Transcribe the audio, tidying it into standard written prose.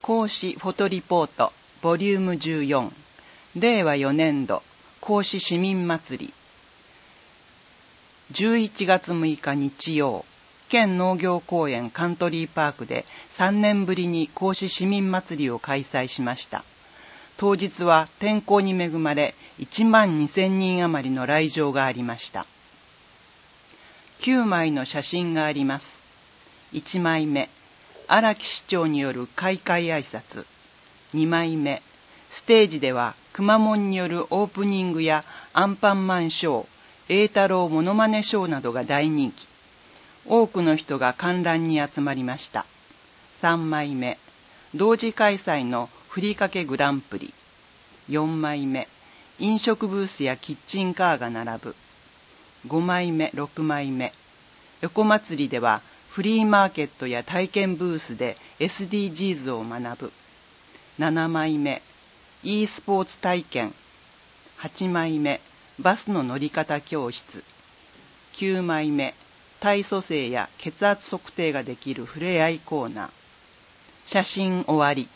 孔子フォトリポートボリューム14令和4年度孔子市民祭り11月6日日曜県農業公園カントリーパークで3年ぶりに孔子市民祭りを開催しました。当日は天候に恵まれ1万2000人余りの来場がありました。9枚の写真があります。1枚目、荒木市長による開会挨拶。2枚目、ステージではくまモンによるオープニングやアンパンマンショー、栄太郎モノマネショーなどが大人気。多くの人が観覧に集まりました。3枚目、同時開催のふりかけグランプリ。4枚目、飲食ブースやキッチンカーが並ぶ。5枚目、6枚目、横祭りではフリーマーケットや体験ブースで SDGs を学ぶ。7枚目、e スポーツ体験。8枚目、バスの乗り方教室。9枚目、体組成や血圧測定ができるふれあいコーナー。写真終わり。